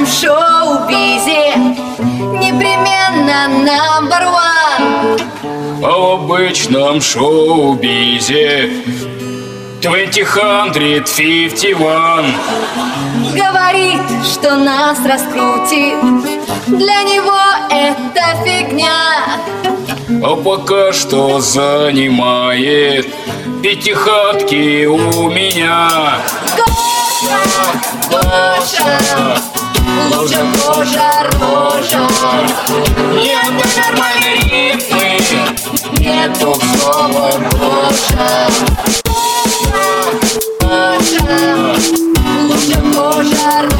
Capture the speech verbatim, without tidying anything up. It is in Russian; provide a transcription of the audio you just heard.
в шоу-бизе непременно number one. А в обычном шоу-бизе двадцать пятьдесят один. Говорит, что нас раскрутит, для него это фигня. А пока что занимает пятихатки у меня. Гоша, Гоша, лучше кожа, рожа. Нет нормальной рифмы, Нету слова Гоша. Гоша, лучше кожа,